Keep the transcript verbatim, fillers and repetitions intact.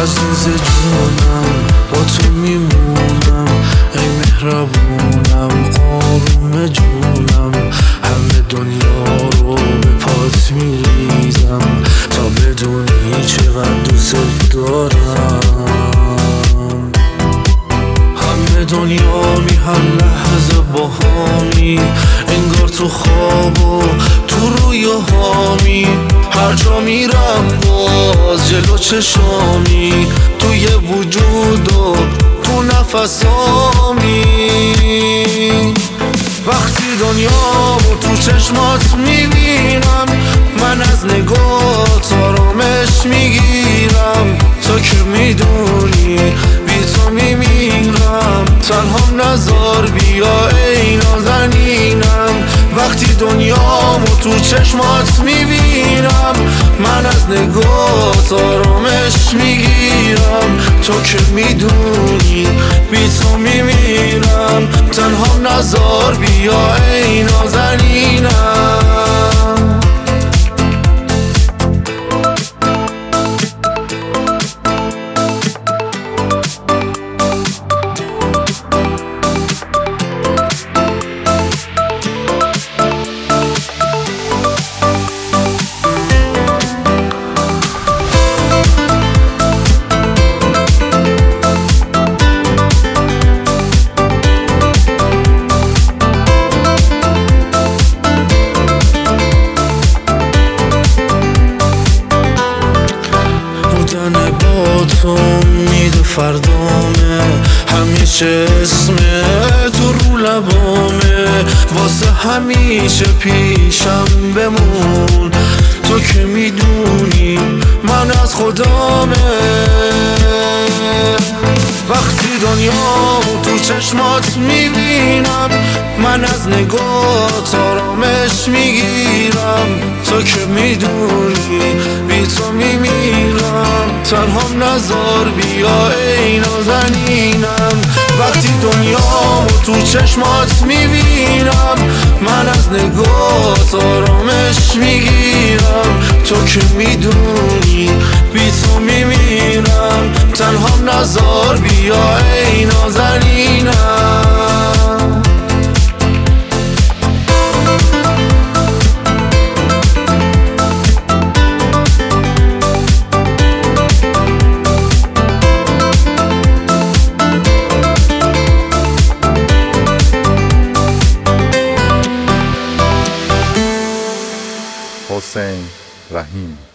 عزیز جونم با تو میمونم، ای مهربونم آروم جونم. همه دنیا رو به پات میریزم تا بدونی چقدر دوست دارم. همه دنیا می هر لحظه با همی، انگار تو خواب و تو رویاهامی. هر جا میرم باز جلو چشامی، توی وجود و تو نفسامی. وقتی دنیامو تو چشمات میبینم، من از نگات آرامش میگیرم. تو که میدونی بی تو میمیرم، تنهام نذار بیا ای نازنینم. وقتی دنیامو تو چشمات میبینم، من از نگات آرامش میگیرم. تو که میدونی بی تو میمیرم، تنهام نذار بیا ای نازنینم. با تو میده فردامه، همیشه اسمه تو رو لبامه. واسه همیشه پیشم بمون، تو که میدونی من از خدامه. وقتی دنیامو تو چشمات میبینم، من از نگات آرامش میگیرم. تو که میدونی بی تو میمیرم، تنهام نذار بیا ای نازنینم. وقتی دنیامو تو چشمات میبینم، من از نگات آرامش میگیرم. تو که میدونی بی تو میمیرم، تنهام نذار بیا ای نازنینم. حسین رحیم.